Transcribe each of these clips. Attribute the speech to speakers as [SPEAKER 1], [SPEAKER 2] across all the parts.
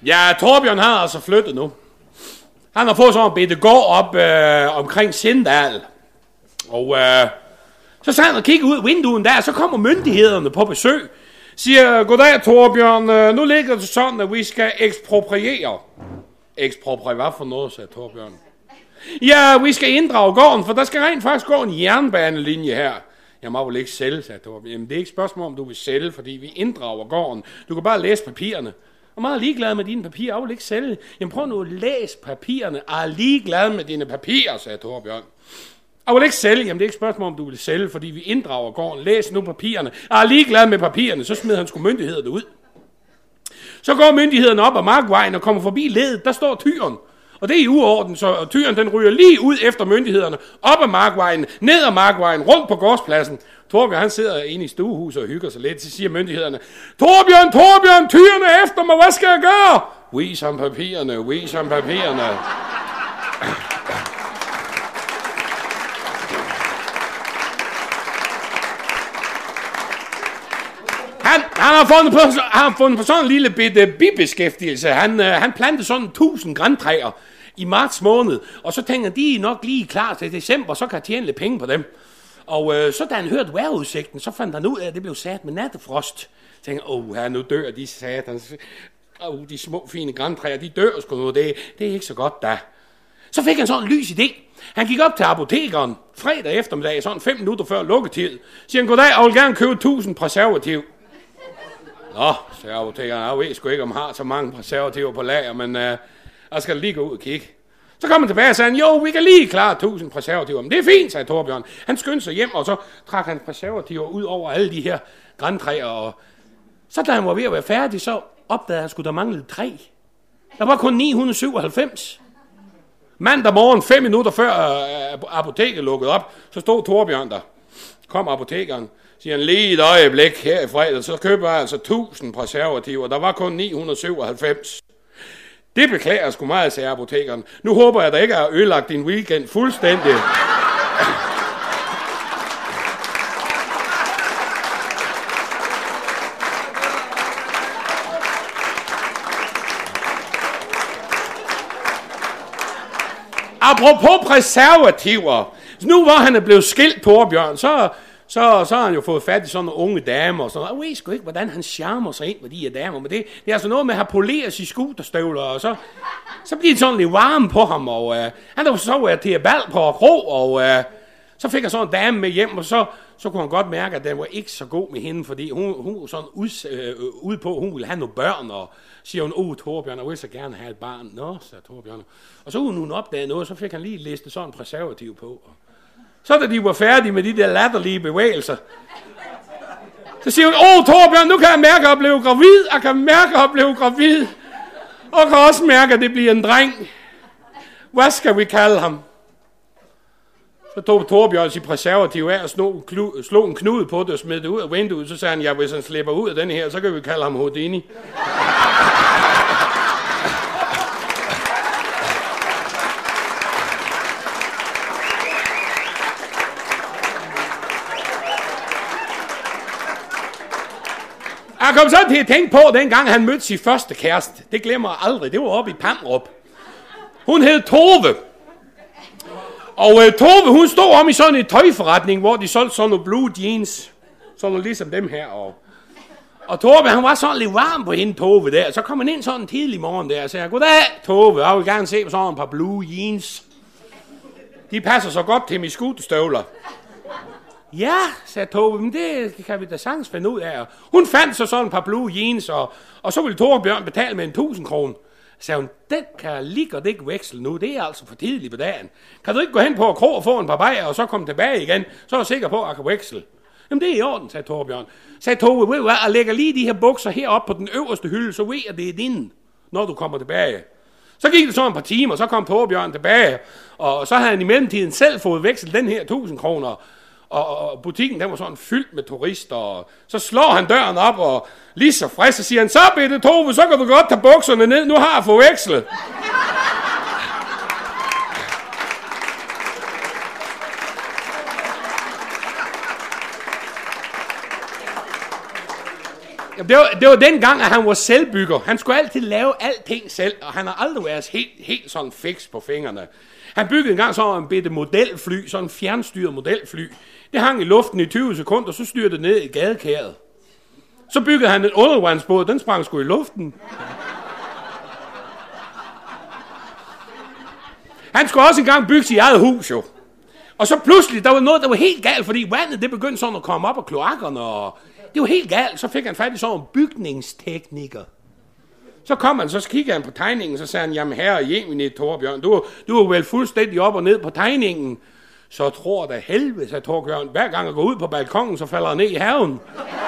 [SPEAKER 1] Ja, Torbjørn har altså flyttet nu. Han har fået sådan en bitte gård op omkring Sindal. Og så sad han og kiggede ud af vinduet der, og så kommer myndighederne på besøg. Siger, goddag Torbjørn, nu ligger det sådan, at vi skal ekspropriere. Ekspropriere, hvad for noget, sagde Torbjørn. Ja, vi skal inddrage gården, for der skal rent faktisk gå en jernbanelinje her. Jeg må vel ikke sælge, sagde Torbjørn. Jamen, det er ikke spørgsmål, om du vil sælge, fordi vi inddrager gården. Du kan bare læse papirerne. Jeg er meget ligeglad med dine papirer, jeg vil ikke sælge. Jamen, prøv nu at læse papirerne. Jeg er ligeglad med dine papirer, sagde Torbjørn. Jeg vil ikke sælge. Jamen, det er ikke spørgsmål, om du vil sælge, fordi vi inddrager gården. Læs nu papirerne. Jeg er ligeglad med papirerne. Så smider han sgu myndighederne ud. Så går myndighederne op ad markvejen og kommer forbi ledet. Der står tyren. Og det er i uorden, så tyren den ryger lige ud efter myndighederne. Op ad markvejen, ned ad markvejen, rundt på gårdspladsen. Torbjørn han sidder inde i stuehuset og hygger sig lidt. Så siger myndighederne, Torbjørn, tyren er efter mig. Hvad skal jeg gøre? Vis ham papirerne. Han har fundet på sådan en lille bitte bibeskæftigelse. Han plantede sådan 1000 grantræer i marts måned, og så tænker de er nok lige klar til december, så kan jeg tjene lidt penge på dem. Og så da han hørte vejrudsigten, så fandt han ud af, at det blev sat med nattefrost. Jeg tænkte, her nu dør de satans. De små fine grantræer, de dør sgu nu, det er ikke så godt da. Så fik han sådan en lys idé. Han gik op til apotekeren fredag eftermiddag, sådan 5 minutter før lukketid. Siger han, goddag, jeg vil gerne købe 1000 præservativ. Nå, sagde apotekeren, jeg ved sgu ikke, om jeg har så mange præservativer på lager, men jeg skal lige gå ud og kigge. Så kom han tilbage og sagde, jo, vi kan lige klare 1000 præservativer. Men det er fint, sagde Torbjørn. Han skyndte sig hjem, og så trak han præservativer ud over alle de her grantræer. Og så da han var ved at være færdig, så opdagede han, at der manglede 3. Der var kun 997. Mandag morgen, 5 minutter før apoteket lukkede op, så stod Torbjørn der. Kom apotekeren. Siger han, lige et øjeblik her i fredag, så køber jeg altså 1000 præservativer. Der var kun 997. Det beklager jeg sgu meget, sagde apotekeren. Nu håber jeg, at der ikke er ødelagt din weekend fuldstændig. Apropos præservativer. Nu hvor han er blevet skilt, Torbjørn, så har han jo fået fat i sådan nogle unge damer og sådan noget. Jeg ved sgu ikke, hvordan han charmer sig ind med de her damer, men det er altså noget med at have poleret i skuterstøvler, og så bliver det sådan lidt varme på ham, og han har så været til bal på kro, og så fik han sådan en dame med hjem, og så kunne han godt mærke, at den var ikke så god med hende, fordi hun var sådan ude på, hun ville have nogle børn, og siger hun, Torbjørn, jeg vil så gerne have et barn. Nå, sagde Torbjørn. Og så kunne hun opdage noget, så fik han lige listet sådan en præservativ på. Så da de var færdige med de der latterlige bevægelser, så siger hun, Torbjørn, nu kan jeg mærke, at jeg blev gravid. Jeg kan mærke, at jeg blev gravid. Og kan også mærke, at det bliver en dreng. Hvad skal vi kalde ham? Så tog Torbjørn sit præservativ af og slog en knude på det og smed det ud af vinduet. Så sagde han, ja, hvis han slipper ud af den her, så kan vi kalde ham Houdini. Jeg kom så til at tænke på, dengang han mødte sin første kæreste. Det glemmer jeg aldrig. Det var oppe i Pamrup. Hun hed Tove. Og Tove, hun stod om i sådan en tøjforretning, hvor de solgte sådan nogle blue jeans. Sådan nogle ligesom dem her. Og Tove, han var sådan lidt varm på hende, Tove der. Så kom han ind sådan en tidlig morgen der og sagde, goddag, Tove, jeg vil gerne se på sådan et par blue jeans. De passer så godt til mine skuterstøvler. Ja, sagde Tove, men det kan vi da sagtens finde ud af. Hun fandt så sådan et par blue jeans, og så ville Torbjørn betale med 1000 kroner. Så sagde hun, den kan jeg lige godt ikke veksle nu, det er altså for tidligt på dagen. Kan du ikke gå hen på kro og få en par bajer, og så komme tilbage igen, så er jeg sikker på, at jeg kan veksle. Jamen det er i orden, sagde Torbjørn. Sagde Tove, ved du hvad, jeg lægger lige de her bukser heroppe på den øverste hylde, så ved jeg, det er dine, når du kommer tilbage. Så gik det så et par timer, så kom Torbjørn tilbage, og så havde han i mellemtiden selv fået vekslet den her 1000 kroner. Og butikken, den var sådan fyldt med turister, og så slår han døren op, og lige så frisk, så siger han, så bitte Tove, så kan du godt tage bukserne ned, nu har jeg fået vekslet. Det var den gang, at han var selvbygger. Han skulle altid lave alting selv, og han har aldrig været helt sådan fix på fingrene. Han byggede engang sådan en bitte modelfly, sådan en fjernstyret modelfly. Det hang i luften i 20 sekunder, så styrte det ned i gadekæret. Så byggede han en undervandsbåd, den sprang sgu i luften. Han skulle også engang bygge sit eget hus, jo. Og så pludselig, der var noget, der var helt galt, fordi vandet, det begyndte sådan at komme op af kloakkerne, og det var helt galt. Så fik han fat i sådan en bygningstekniker. Så kom han, så kiggede han på tegningen, så sagde han, jamen herre Jemine Torbjørn, du er vel fuldstændig op og ned på tegningen. Så tror da helvede, sagde Torbjørn, hver gang jeg går ud på balkongen, så falder jeg ned i haven.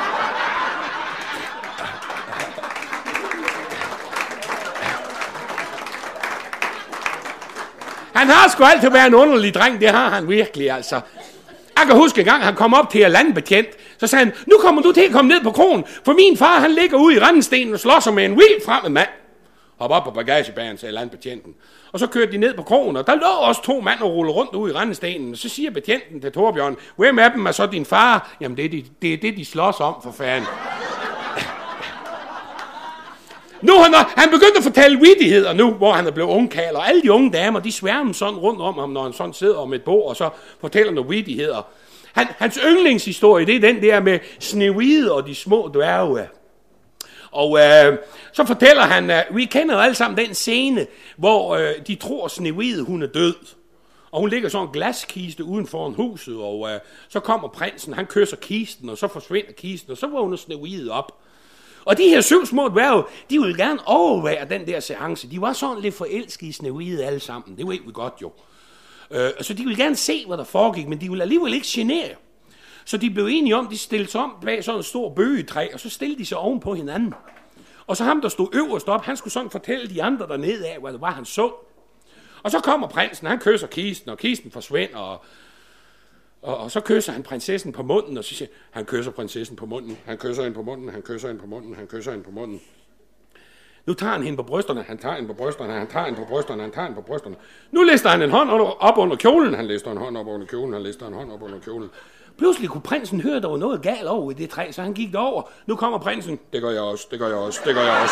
[SPEAKER 1] Han har sgu altid været en underlig dreng, det har han virkelig, altså. Jeg kan huske en gang, han kom op til at landbetjent, så sagde han, nu kommer du til at komme ned på krogen, for min far, han ligger ude i randstenen og slår sig med en vild fremmed mand. Hop op på bagagebanen, sagde landbetjenten. Og så kørte de ned på krogen, og der lå også 2 mand og rullede rundt ude i randstenen. Så siger betjenten til Torbjørn, hvem af dem er så din far? Jamen, det er det, de slås om, for fanden. Nu han begyndte at fortælle vittigheder nu, hvor han er blevet ungkarl, og alle de unge damer, de sværmer sådan rundt om ham, når han sådan sidder om et bord, og så fortæller nogle vittigheder. Hans yndlingshistorie, det er den der med Snehvide og de små dværge. Og så fortæller han, vi kender jo alle sammen den scene, hvor de tror, Snehvide, hun er død. Og hun ligger sådan en glaskiste uden for huset, og så kommer prinsen, han kysser kisten, og så forsvinder kisten, og så vågner Snehvide op. Og de her 7 små dværge, de ville gerne overvære den der seance. De var sådan lidt forelskede i Snehvide alle sammen. Det ved vi godt jo. Så de ville gerne se, hvad der foregik, men de ville alligevel ikke genere. Så de blev enige om, de stillede sig om bag sådan en stor bøgetræ, og så stillede de sig oven på hinanden. Og så ham, der stod øverst op, han skulle sådan fortælle de andre dernede af, hvad det var, han så. Og så kommer prinsen, han kysser kisten, og kisten forsvinder, og så kysser han prinsessen på munden, og så siger han kysser prinsessen på munden, han kysser hende på munden, han kysser hende på munden, han kysser hende på munden. Nu tager han hende på brysterne, han tager hende på brysterne, han tager hende på brysterne, han tager hende på brysterne. Nu lister han en hånd op under kjolen, han lister en hånd op under kjolen, han lister en hånd op under kjolen. Pludselig kunne prinsen høre, at der var noget galt over i det træ, så han gik derover. Nu kommer prinsen. Det gør jeg også, det gør jeg også, det gør jeg også.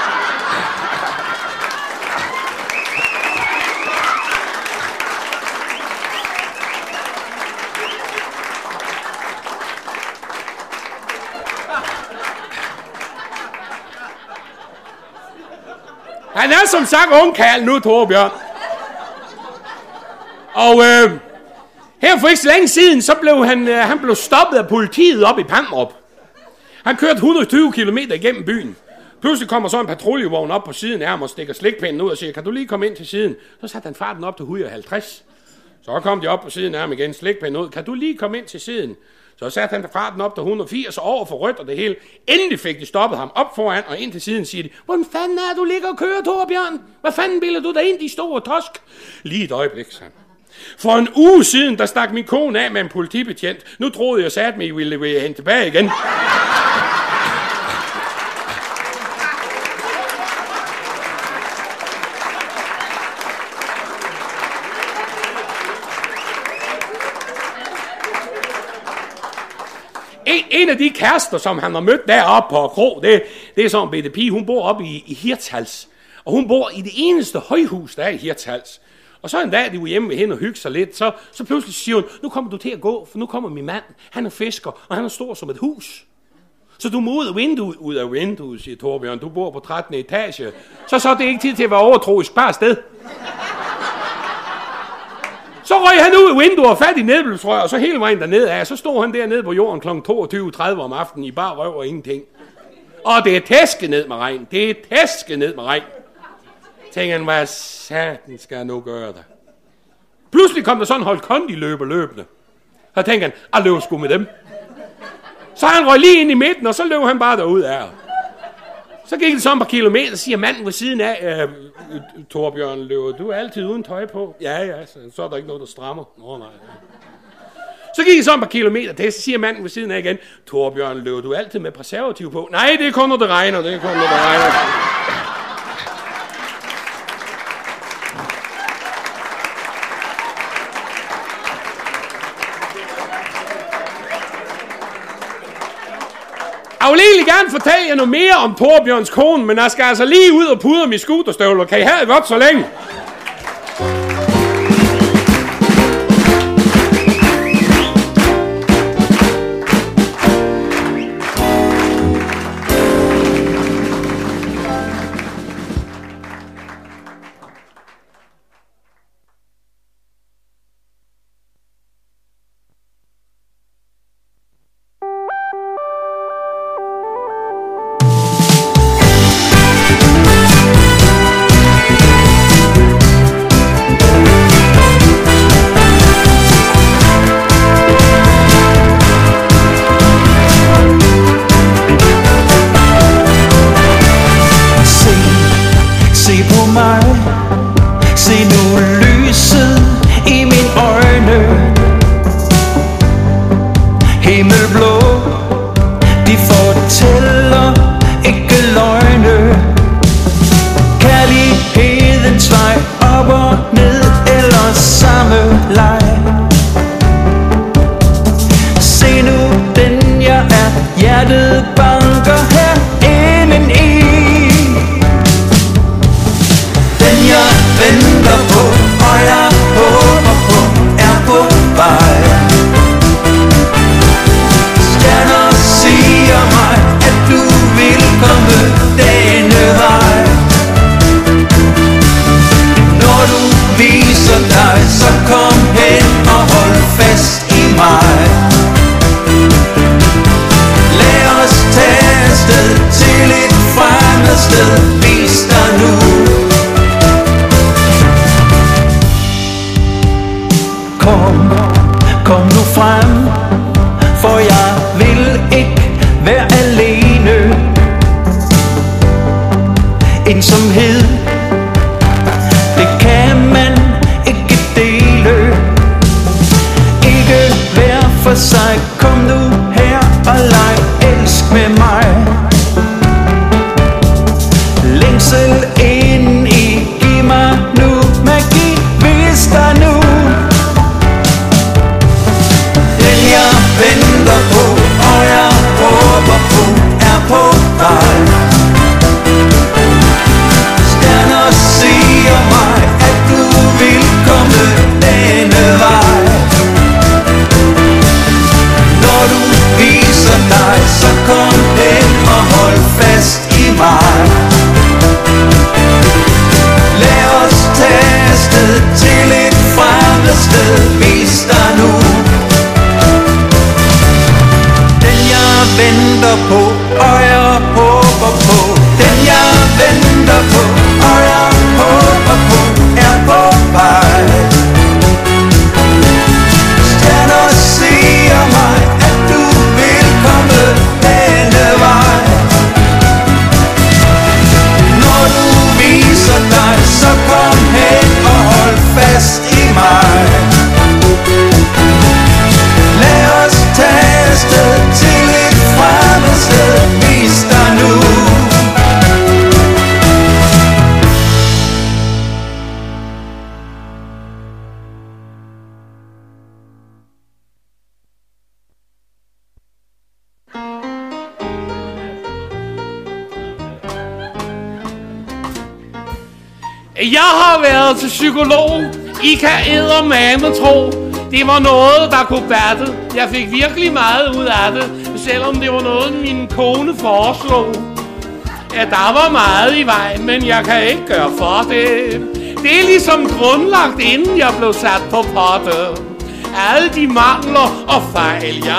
[SPEAKER 1] Han er som sagt ungkarl nu, Torbjørn. Og her for ikke så længe siden, så blev han blev stoppet af politiet op i Pandrup. Han kørte 120 km igennem byen. Pludselig kommer så en patruljevogn op på siden af ham og stikker slikpinden ud og siger, kan du lige komme ind til siden? Så satte han farten op til 150. Så kom de op på siden af ham igen, slikpinden ud. Kan du lige komme ind til siden? Så satte han farten op til 180 over for rødt og det hele. Endelig fik de stoppet ham op foran og ind til siden, siger de, hvordan fanden er du ligger og kører, Torbjørn? Hvad fanden bilder du dig ind, de store tosk? Lige et øjeblik, sagde han. For en uge siden, der stak min kone af med en politibetjent. Nu troede jeg sat mig, I ville levere hende tilbage igen. En af de kærester, som han har mødt deroppe på Kro, det er sådan en bitte pige. Hun bor oppe i Hirtshals. Og hun bor i det eneste højhus, der er i Hirtshals. Og så en dag, de var hjemme ved hende og hygge sig lidt, så pludselig siger hun, nu kommer du til at gå, for nu kommer min mand. Han er fisker, og han er stor som et hus. Så du må ud af vinduet, siger Torbjørn. Du bor på 13. etage. Så er det ikke tid til at være overtroisk bare sted. Så røg han ud af vinduet og fat i nedbølsrør, og så hele vejen dernede af. Så stod han dernede på jorden kl. 22.30 om aftenen i bare røv og ingenting. Og det er tæsket ned med regn. Det er tæsket ned med regn. Tænker han, hvad satan skal jeg nu gøre der? Pludselig kom der sådan en hold kondi-løber løbende. Så tænker han, jeg løber sgu med dem. Så han røg lige ind i midten, og så løb han bare derud af. Så gik det så et par kilometer, siger manden ved siden af, Torbjørn, løber du altid uden tøj på? Ja, så er der ikke noget, der strammer. Nej. Så gik det så et par kilometer til, så siger manden ved siden af igen, Torbjørn, løber du altid med preservativ på? Nej, det er kun, når det regner, Jeg vil egentlig gerne fortælle jer noget mere om Torbjørns kone, men jeg skal altså lige ud og pudre mine skuterstøvler. Kan I have det godt så længe? Jeg har været til psykolog. I kan eddermame tro. Det var noget, der kunne batte. Jeg fik virkelig meget ud af det, selvom det var noget, min kone foreslog. Ja, der var meget i vejen, men jeg kan ikke gøre for det. Det er ligesom grundlagt, inden jeg blev sat på potte. Alle de mangler og fejl, jeg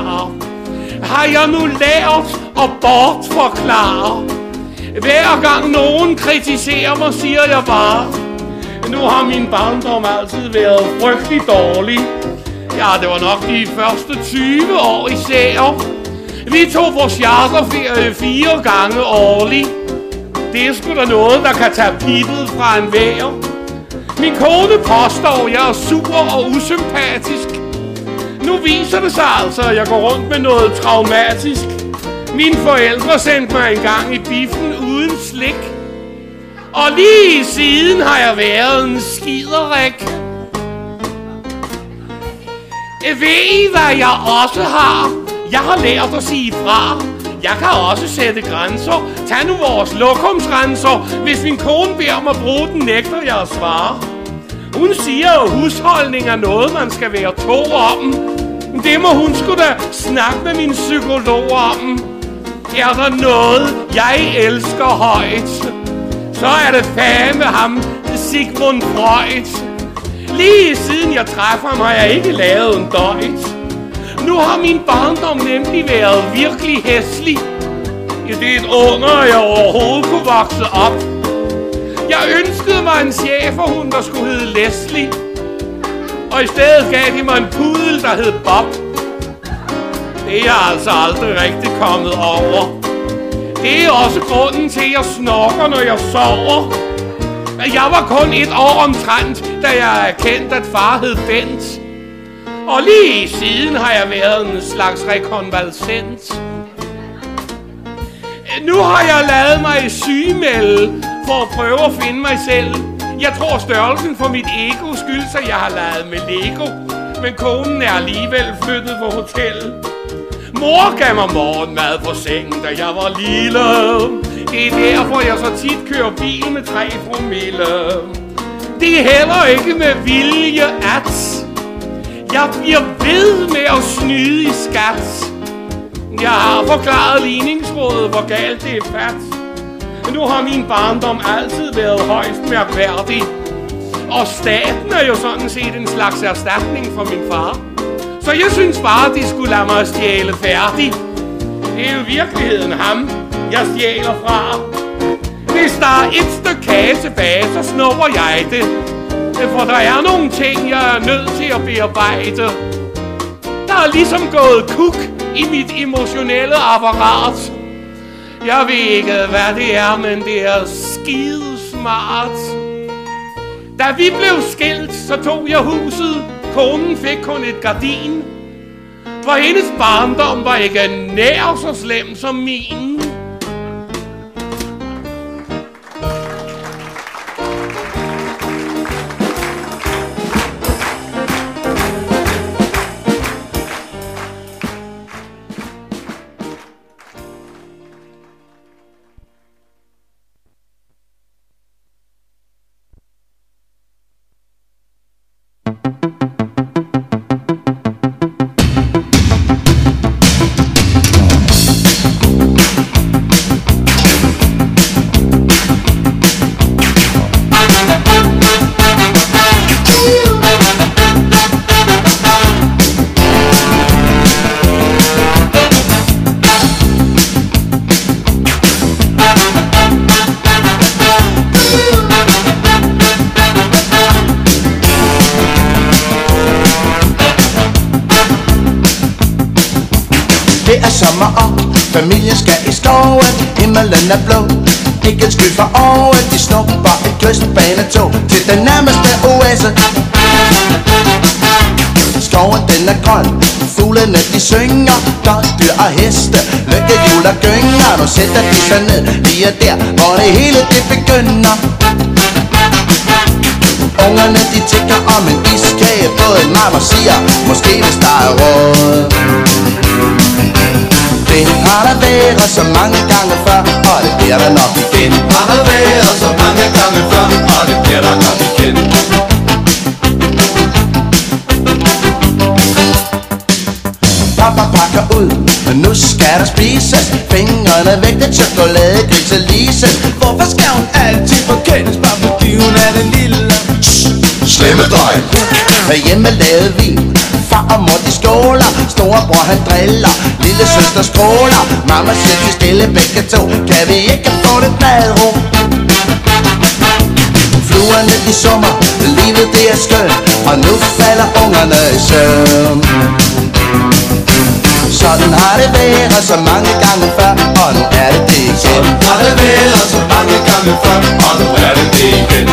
[SPEAKER 1] har jeg nu lært at bortforklare. Hver gang nogen kritiserer mig, siger jeg bare, nu har min barndom altid været frygtelig dårlig. Ja, det var nok de første 20 år især. Vi tog vores charterferie 4 gange årligt. Det er sgu da noget, der kan tage pippet fra en vejr. Min kone påstår, jeg er sur og usympatisk. Nu viser det sig altså, at jeg går rundt med noget traumatisk. Mine forældre sendte mig engang i biffen uden slik. Og lige siden har jeg været en skiderik. Ved I, hvad jeg også har? Jeg har lært at sige fra. Jeg kan også sætte grænser. Tag nu vores lokumsrenser. Hvis min kone beder om at bruge den, nægter jeg at svare. Hun siger jo, at husholdning er noget, man skal være 2 om. Det må hun sgu da snakke med min psykolog om. Er der noget, jeg elsker højt, så er det fandme ham, Sigmund Freud. Lige siden jeg træffer ham, har jeg ikke lavet en døjt. Nu har min barndom nemlig været virkelig hæslig. Det er et under, jeg overhovedet kunne vokse op. Jeg ønskede mig en cheferhund, der skulle hedde Leslie. Og i stedet gav de mig en pudel, der hed Bob. Det er jeg altså aldrig rigtig kommet over. Det er også grunden til, at jeg snorker, når jeg sover. Jeg var kun 1 år omtrent, da jeg erkendte, at far hed Bent. Og lige siden har jeg været en slags rekonvalescent. Nu har jeg lavet mig sygemelde for at prøve at finde mig selv. Jeg tror størrelsen for mit ego skyldes, at jeg har lavet med Lego. Men konen er alligevel flyttet på hotel. Mor gav mig morgenmad på sengen, da jeg var lille. Det er derfor, jeg så tit kører bil med 3 promille. Det er heller ikke med vilje, at jeg bliver ved med at snyde i skat. Jeg har forklaret ligningsrådet, hvor galt det er fat. Nu har min barndom altid været højst mærkværdig. Og staten er jo sådan set en slags erstatning for min far. Så jeg synes bare, at de skulle lade mig stjæle færdig. Det er jo i virkeligheden ham, jeg stjæler fra. Hvis der er et stykke kage tilbage, så snupper jeg det. For der er nogle ting, jeg er nødt til at bearbejde. Der er ligesom gået kuk i mit emotionelle apparat. Jeg ved ikke, hvad det er, men det er skidesmart. Da vi blev skilt, så tog jeg huset. Konen fik kun et gardin. For hendes barndom var ikke nær så slem som min.
[SPEAKER 2] Det er sommer og familien skal i skoven. Himmelen er blå, ikke en sky for oven. De snupper et kystbanetog til den nærmeste oase. Skoven den er grøn, fuglene de synger. Godt dyr og heste, lykkehjul og gynger. Nu sætter de sig ned lige der, hvor det hele det begynder. Ungerne de tænker om en iskage. Både mamma siger, måske hvis der er råd. Det har der været så mange gange før, og det bliver der nok igen.
[SPEAKER 3] Har der været så mange gange før, og det bliver der nok igen.
[SPEAKER 2] Papa pakker ud, men nu skal der spises. Fingrene væk, den chokoladegris og Lise. Hvorfor skal hun altid forkendes, bare fordi hun er den lille
[SPEAKER 3] slemme dreng?
[SPEAKER 2] Med hjemmelavet vin, far og mor de skåler. Storebror han driller, lille søster skråler. Mamma siger vi stille begge to, kan vi ikke få det madro? Fluerne de summer, livet det er skønt, og nu falder ungerne i søvn. Sådan har det været så mange gange før, og nu er det det igen.
[SPEAKER 3] Sådan har det været så mange gange før, og nu er det det igen.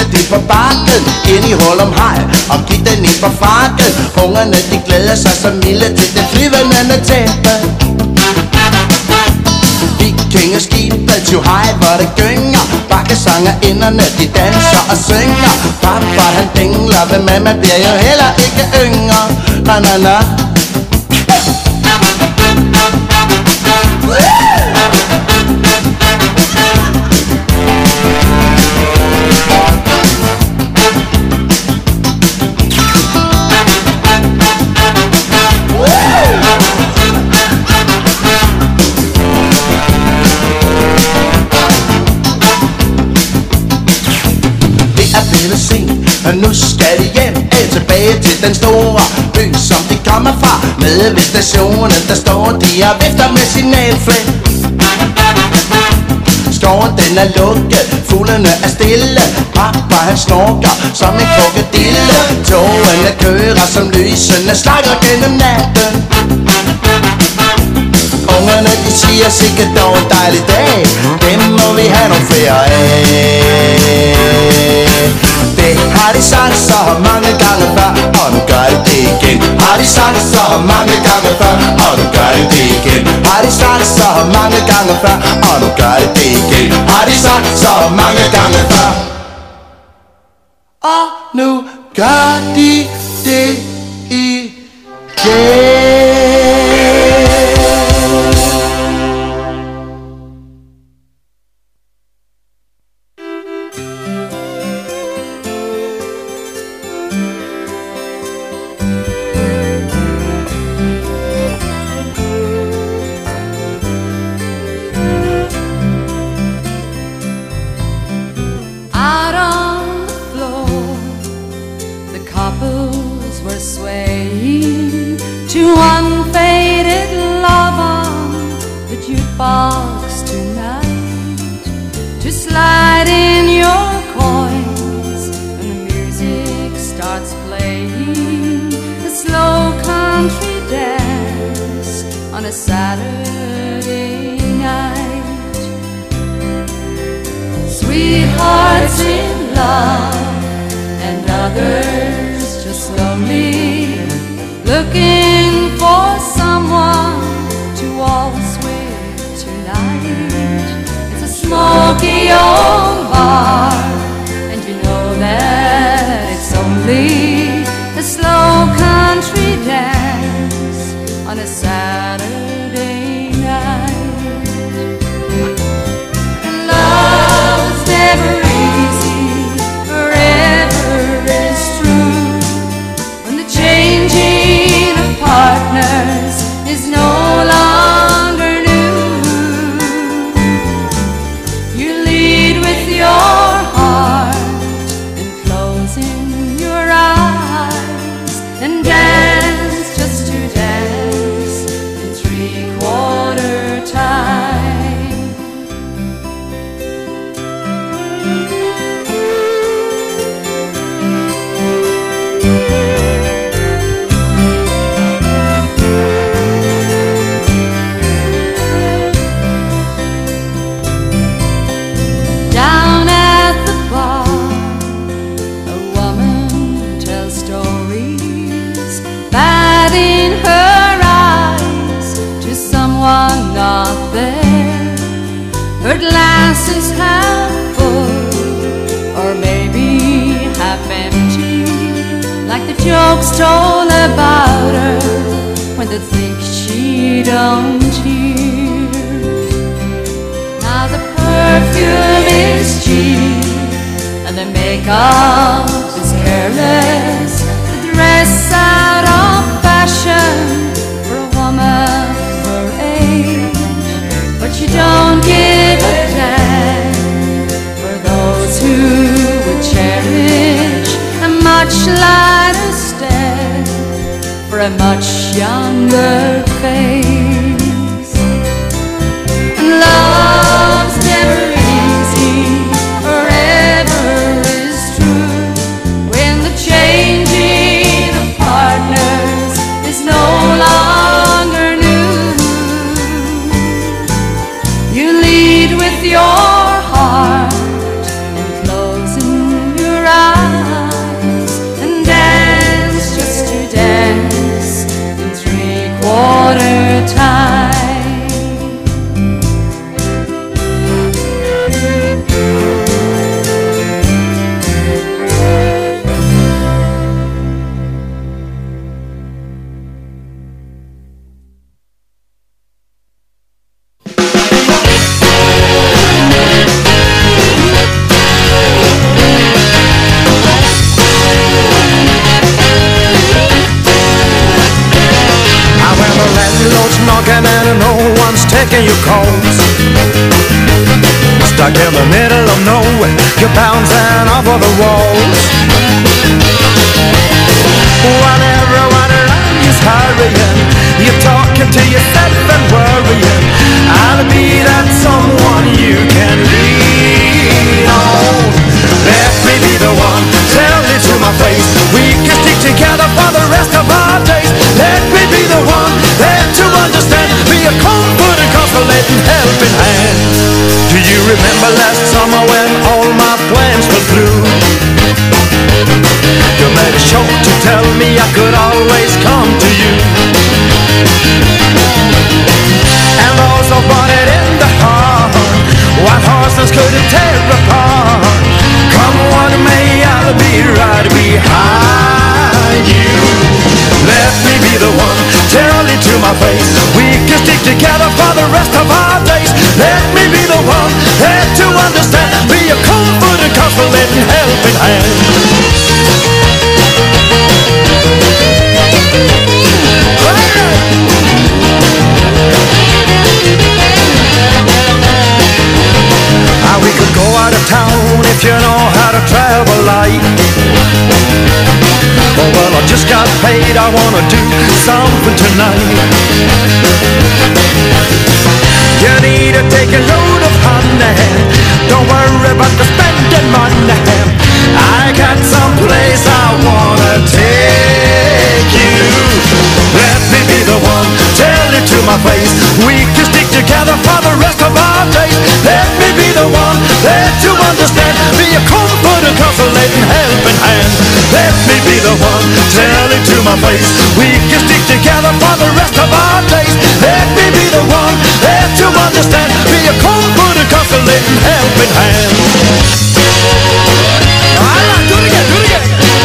[SPEAKER 2] kigger de på bakken ind i Hullum Hej og giv den ind på frakken. Ungerne de glæder sig som milde til det flyvende tæppe. Vikingeskibet til hej, hvor det gynger. Bakkesangerinderne de danser og synger. Papa han dingler, men mamma bliver jo heller ikke yngre. Na na na. Og nu skal de hjem tilbage til den store by, som de kommer fra. Nede ved stationen, der står de og vifter med signalflag. Skoven den er lukket, fuglene er stille. Papa han snorker som en krokodille. Togene kører som lysene slakker gennem natten. Ungerne de siger sikkert dog en dejlig dag. Dem må vi have nogle flere af. Det har de sagt så mange gange før, og nu gør de det igen. Har de sagt så mange gange før, og nu gør de det igen. Har de sagt så mange gange før, og nu gør de det igen. Har de sagt så mange gange før, og nu gør de det igen.
[SPEAKER 4] With your heart and closing your
[SPEAKER 2] your calls. Stuck in the middle of nowhere, you're bouncing off of the walls. While everyone around you's hurrying, you're talking to yourself and worrying. I'll be that someone you can lean on. Let me be the one, tell it to my face. We can stick together for the rest of our days. Let me be the one, there to understand. Be a comfort and consolating helping hand. Do you remember last summer when all my plans fell through? You made sure to tell me I could always come to you. And those who wanted in the heart, what horses couldn't tear apart. Come what may, I'll be right behind you. Let me be the one, tell it to my face. We can stick together for the rest of our days. Let me be the one, there to understand. Be a comfort and consolating helping hand. We could go out of town if you know how to travel light. Oh well, I just got paid, I wanna do something tonight. You need to take a load of honey, don't worry about the spending money. I got some place I wanna take you. Let me be the one, tell it to my face. We can stick together for the rest of our days. Let me be the one, there to understand. Be a comfort and consolating helping hand. Let me be the one, tell it to my face. We can stick together for the rest of our days. Let me be the one, there to understand. Be a comfort and consolating helping hand. Alright, do it again, do it again.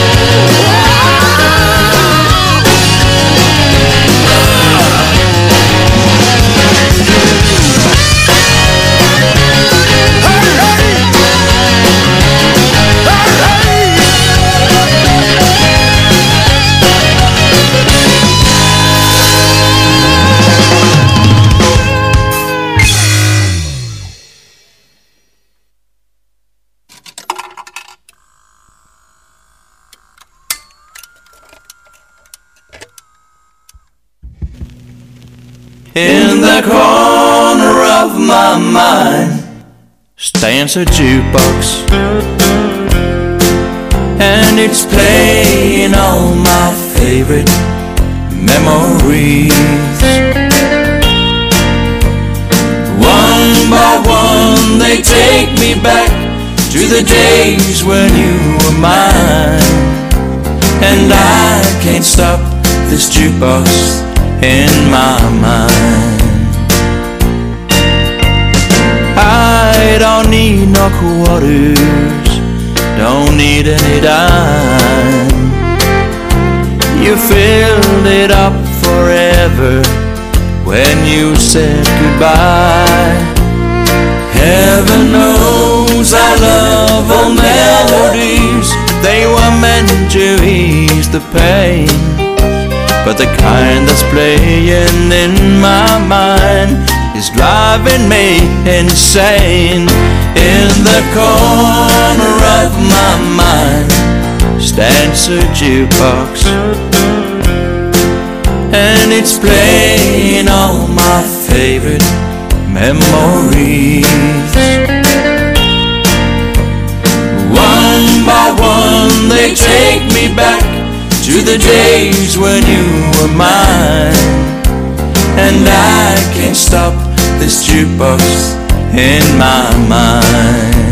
[SPEAKER 4] In the corner of my mind stands a jukebox, and it's playing all my favorite memories. One by one they take me back to the days when you were mine, and I can't stop this jukebox in my mind. I don't need no quarters, don't need any dime. You filled it up forever when you said goodbye. Heaven knows I love all melodies, they were meant to ease the pain. But the kind that's playing in my mind is driving me insane. In the corner of my mind stands a jukebox, and it's playing all my favorite memories. One by one they take me back to the days when you were mine, and I can't stop this jukebox in my mind.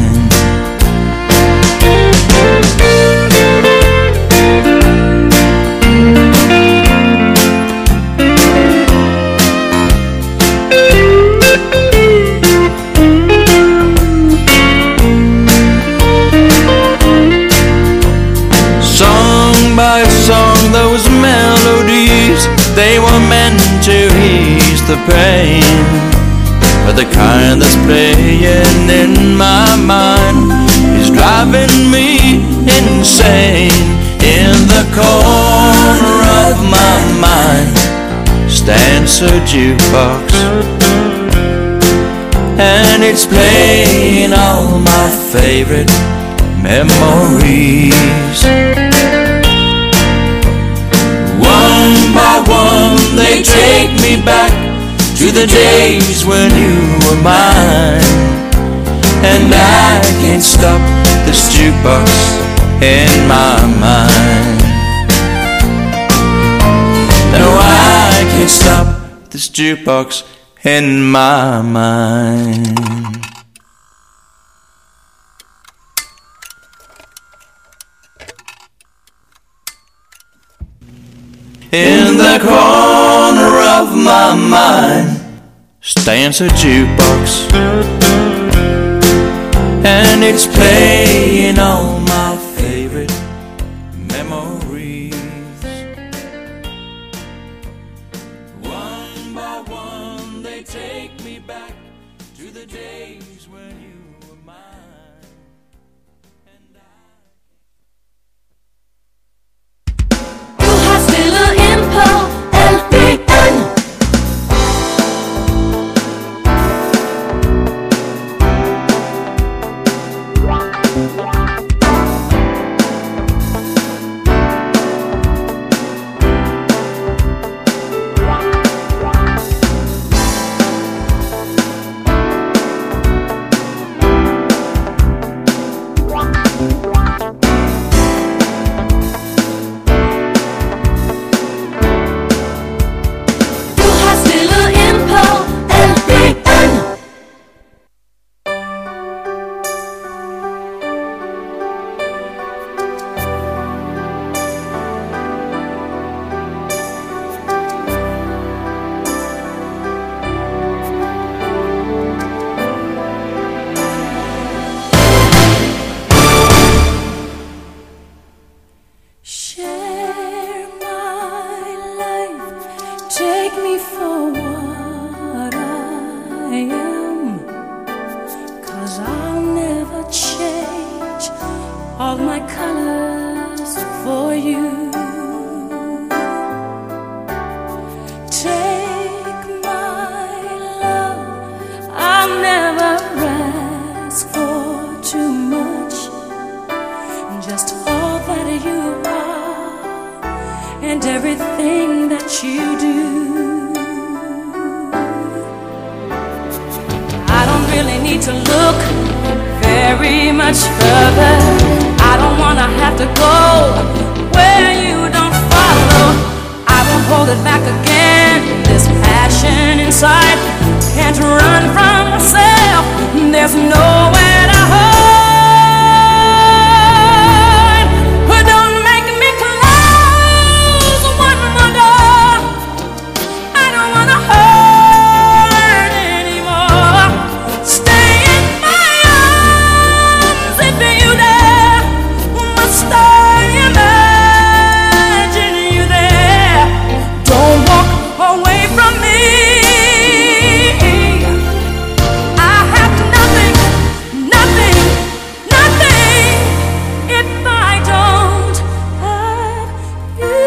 [SPEAKER 4] Song by song, those melodies, they were meant to ease the pain. But the kind that's playing in my mind is driving me insane. In the corner of my mind stands a jukebox, and it's playing all my favorite memories. One by one they take me back to the days when you were mine, and I can't stop this jukebox in my mind. No, I can't stop this jukebox in my mind. In the corner of my mind stands a jukebox, and it's playing all my favorite memories. One by one they take me back to the days when you were mine, and
[SPEAKER 5] Du har stillet ind på LBN. Du har stillet ind på LBN. Share my life, take me for what I am, 'cause I'll never change all my colors for you. Take my love, I'll never ask for too much, just all that you are and everything that you do. I don't really need to look very much further. I don't wanna have to go where you don't follow. I won't hold it back again. This passion inside can't run from myself. There's nowhere to hide. Don't make me close one more door. I don't wanna hurt anymore. Stay in my arms if you dare. Must I imagine you there? Don't walk away from me. I have nothing, nothing, nothing if I don't have you.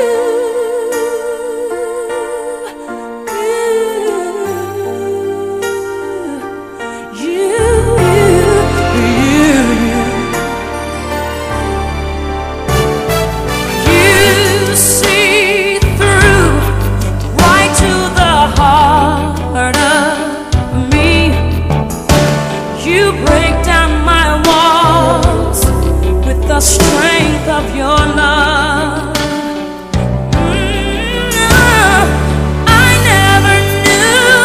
[SPEAKER 5] You see through right to the heart of me. You break down my walls with the strength of your love. I never knew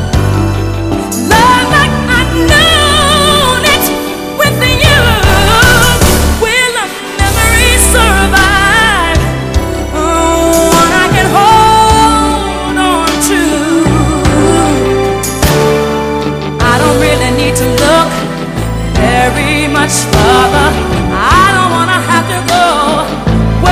[SPEAKER 5] love like I've known it with you. Will a memory survive? One I can hold on to. I don't really need to look very much further. I don't wanna have to go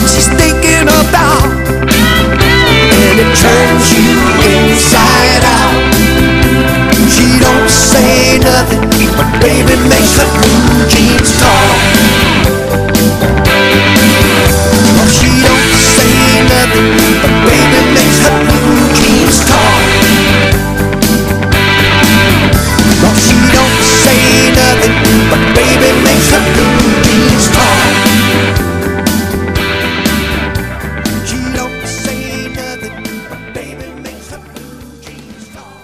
[SPEAKER 2] what she's thinking about, and it turns you inside out. She don't say nothing, but baby makes her blue jeans talk. Oh, she don't say nothing, but baby makes her blue jeans talk. Oh, she don't say nothing, but baby makes her blue jeans talk. She don't say nothing, but baby makes her blue jeans talk.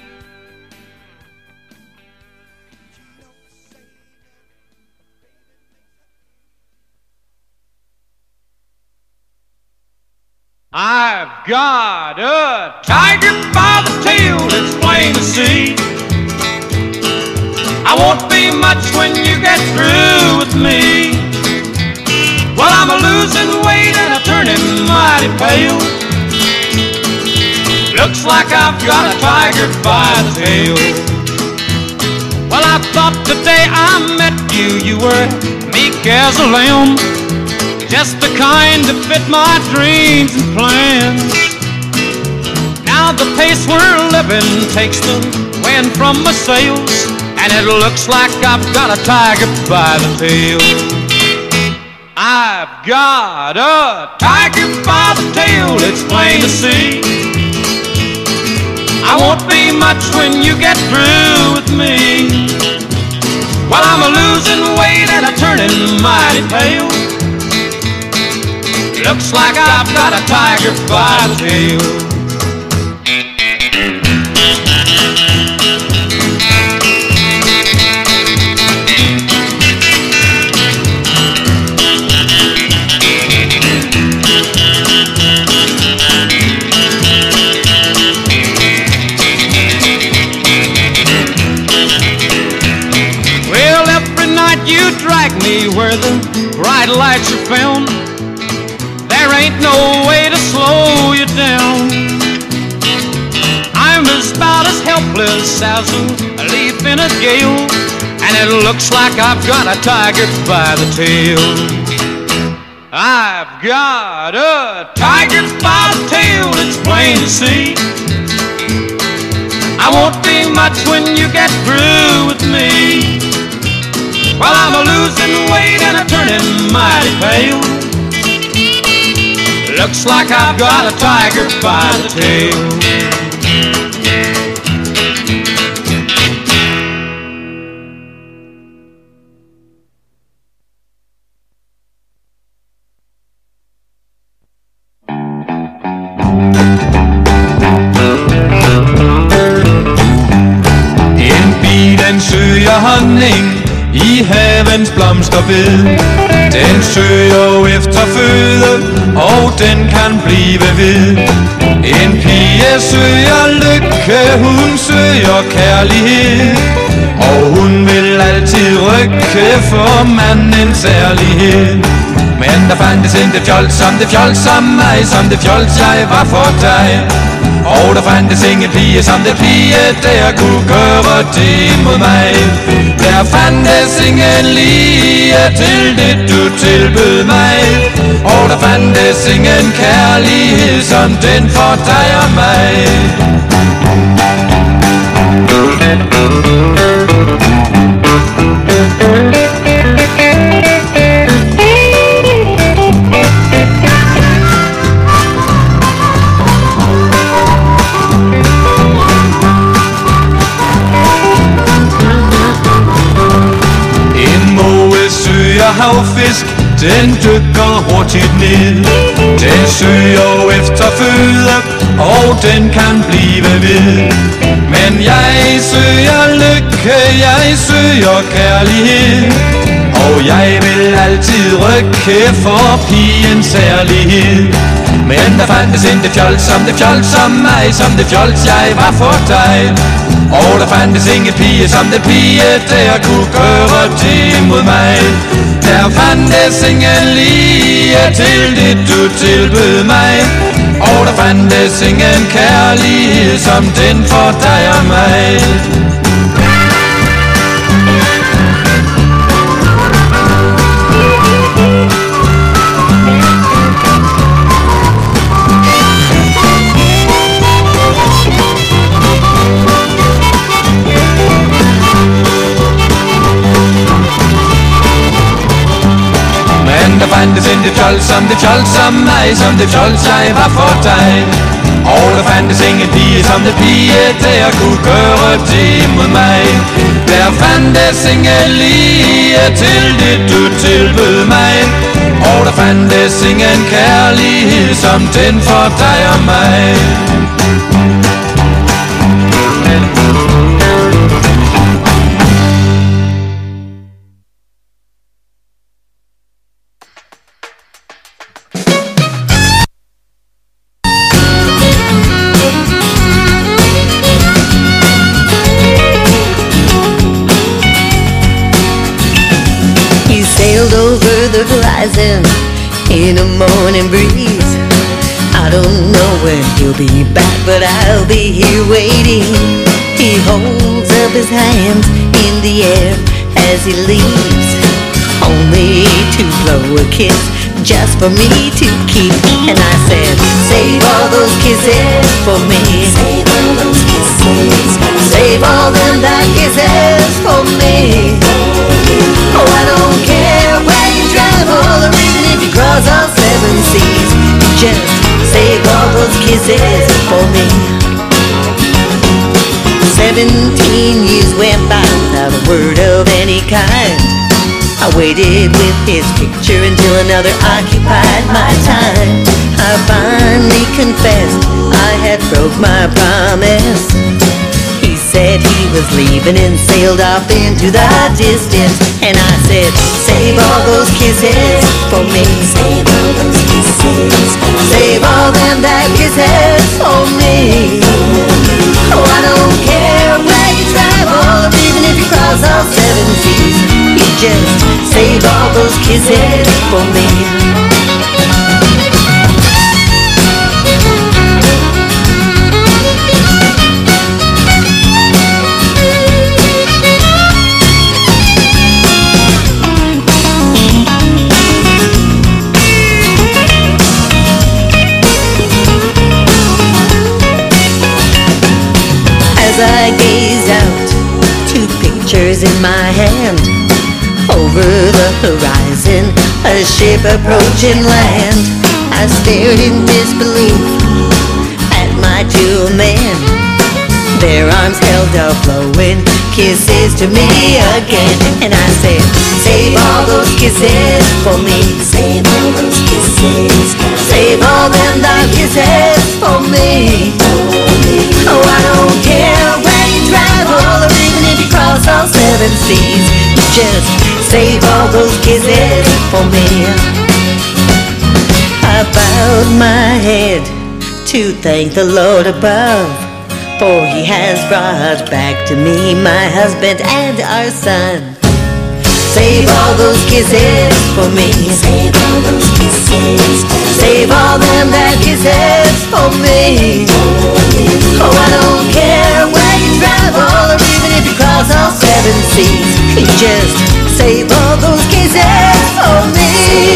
[SPEAKER 6] I've got a tiger by the tail, it's plain to see. I won't be much when you get through with me. Well, I'm a losing weight and I'm turning mighty pale. Looks like I've got a tiger by the tail. Well, I thought the day I met you, you were meek as a lamb, just the kind to fit my dreams and plans. Now the pace we're living takes the wind from my sails, and it looks like I've got a tiger by the tail. I've got a tiger by the tail, it's plain to see. I won't be much when you get through with me. Well, I'm a losing weight and I'm turning mighty pale. Looks like I've got a tiger by the tail. Well, every night you drag me where the bright lights are found. There ain't no way to slow you down. I'm about as helpless as a leaf in a gale, and it looks like I've got a tiger by the tail. I've got a tiger by the tail, it's plain to see. I won't be much when you get through with me. Well, I'm a losing weight and I'm turning mighty pale. Looks like I've got a tiger by the tail.
[SPEAKER 4] En bi, den søger honning i havens blomsterbed. Den søger efter føde, og den kan blive ved. En pige søger lykke, hun søger kærlighed, og hun vil altid rykke for mandens ærlighed. Men der fandtes ikke det fjols som mig, som det fjols jeg var for dig. Og der fandtes ingen pige som det pige, der kunne gøre det mod mig. Der fandtes ingen lige til det du tilbød mig, og der fandtes ingen kærlighed som den for dig og mig. Havfisk, den dykker hurtigt ned. Den søger efter føde, og den kan blive ved. Men jeg søger lykke, jeg søger kærlighed, og jeg vil altid rykke for pigens ærlighed. Men der fandtes ikke det fjols som mig, som det fjols jeg var for dig. Og der fandtes ingen pige som det pige, der kunne gøre det mod mig. Der fandtes ingen lige til det du tilbød mig, og der fandtes ingen kærlighed som den for dig og mig. som det fjols som mig, som det fjols jeg var for dig. Og der fandtes ingen pige, som det pige der kunne gøre det mod mig. Der fandtes ingen lige til det du tilbød mig. Og der fandtes ingen kærlighed som den for dig og mig.
[SPEAKER 7] Over the horizon in a morning breeze. I don't know when he'll be back, but I'll be here waiting. He holds up his hands in the air as he leaves, only to blow a kiss just for me to keep. And I said, save all those kisses for me. Save all those kisses. Save all them that kisses for me. Oh, I don't care where you travel or even if you cross all 7 seas. Just save all those kisses for me. 17 years went by without a word of any kind. I waited with his picture until another occupied my time. I finally confessed I had broke my promise. He said he was leaving and sailed off into the distance. And I said, save all those kisses for me. Save all those kisses. Save all them that kisses for me. Oh, I don't care where you travel or even if you cross all 7 seas. You just save all those kisses for me. As I gazed out, 2 pictures in my hand. Over the horizon, a ship approaching land. I stared in disbelief at my 2 men. Their arms held out flowing kisses to me again. And I said, save all those kisses for me. Save all those kisses. Save all them dark kisses for me. Oh, I don't care where you travel or even if you cross all 7 seas. Just save all those kisses for me. I bowed my head to thank the Lord above, for he has brought back to me my husband and our son. Save all those kisses for me. Save all those kisses. Save all them that kisses for me. Oh, I don't care where you travel or even if you cross all 7 seas. Just save all those kisses for me.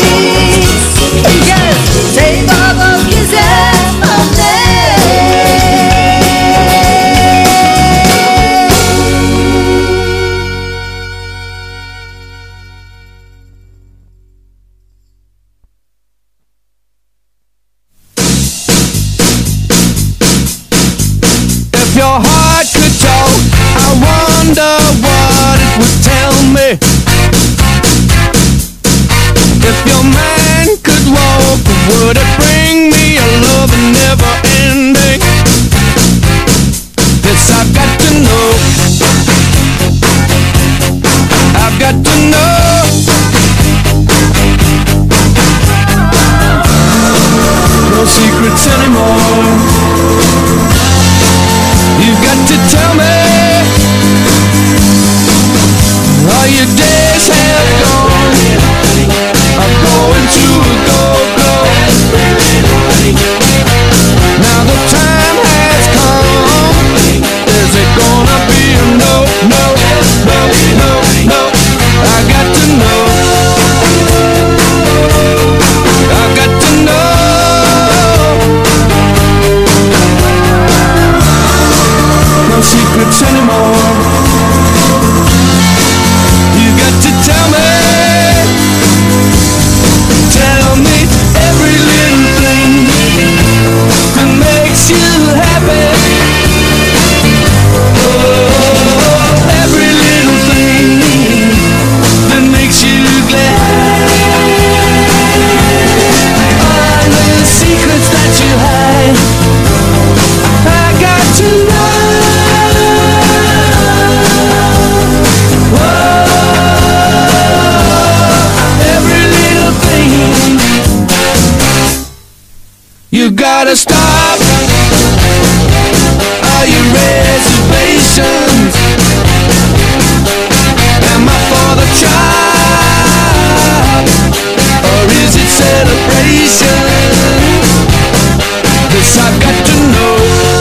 [SPEAKER 7] Just save all those kisses for me.
[SPEAKER 4] If your heart could talk, I wonder what it would tell me. If your mind could walk, would it bring me a love never ending? Yes, I've got to know. I've got to know. No secrets anymore. You've got to tell me all your days have gone. I'm going to a go-go. Now the time has come. Is it gonna be a no, no, no, no, no? I got to know. I got to know. No secrets anymore. You got gotta stop all your reservations. Am I for the job, or is it celebration? 'Cause I've got to know,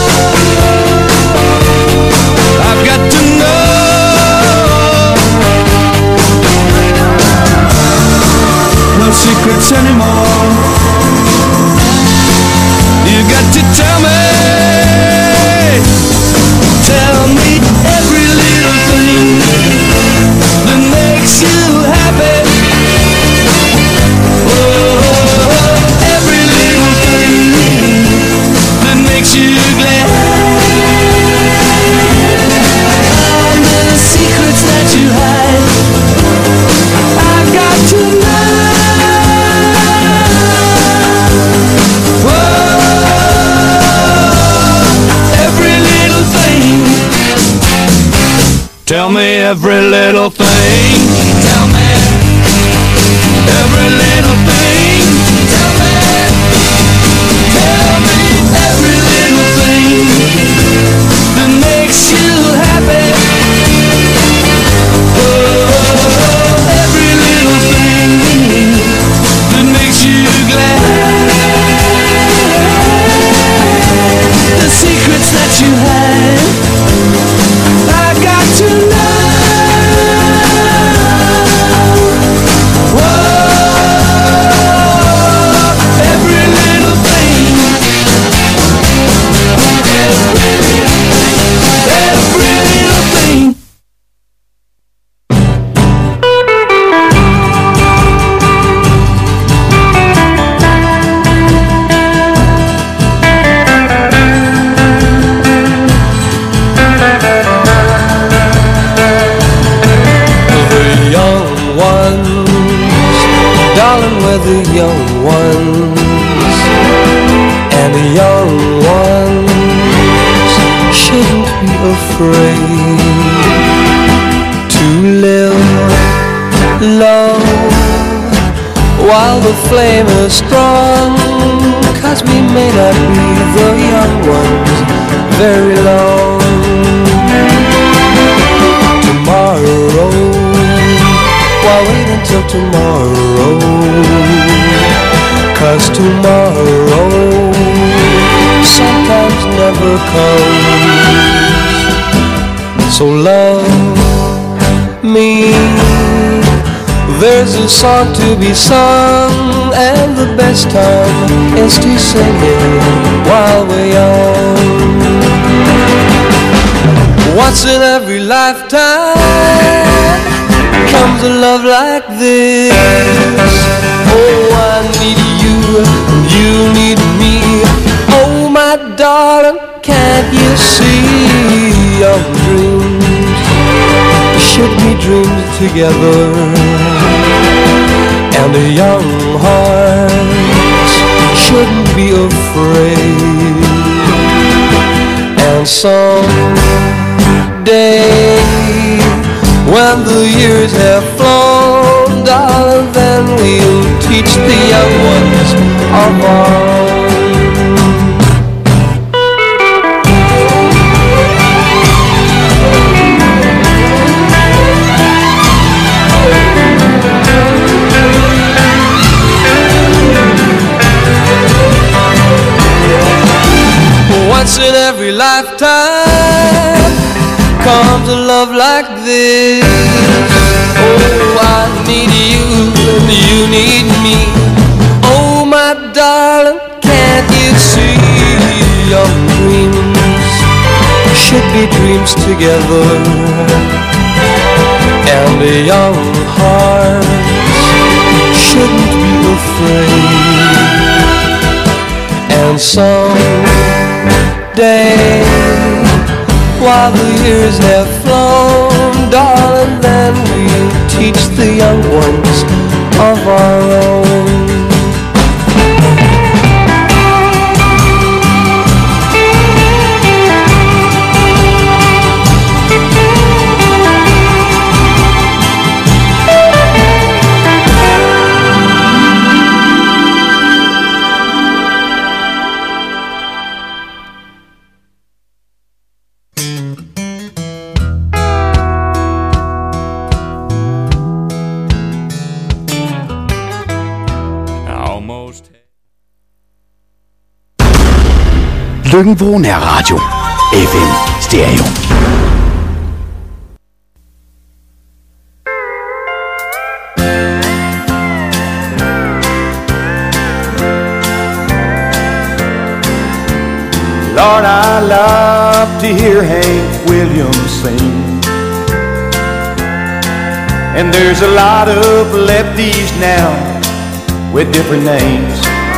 [SPEAKER 4] I've got to know. No secrets anymore. You got to tell me every little thing that makes you happy. Oh, every little thing that makes you glad. All the secrets that you hide, I've got to know. Tell me every little thing. Tell me every little thing. Tell me every little thing that makes you happy. Oh, every little thing that makes you glad. The secrets that you hide, I got to know. Whoa, every little thing, every little thing. The young ones and the young ones shouldn't be afraid to live low while the flame is strong, 'cause we may not be the young ones very long. Tomorrow, why wait until tomorrow? 'Cause tomorrow sometimes never comes. So love me, there's a song to be sung, and the best time is to sing it while we're young. Once in every lifetime comes a love like this. Oh, I need you, you need me. Oh, my darling, can't you see your dreams should be dreamed together? And the young hearts shouldn't be afraid. And someday, when the years have flown, darling, then we'll teach the young ones of our own. Once in every lifetime comes a love like this. Oh, I need you and you need me. Oh, my darling, can't you see your dreams should be dreams together? And the young hearts shouldn't be afraid. And someday, while the years have flown, darling, then we'll teach the young ones of our own. almost had.
[SPEAKER 8] Løkken-Vrå Nærradio. FM Stereo.
[SPEAKER 2] Lord, I love to hear Hank Williams sing. And there's a lot of lefties now with different names.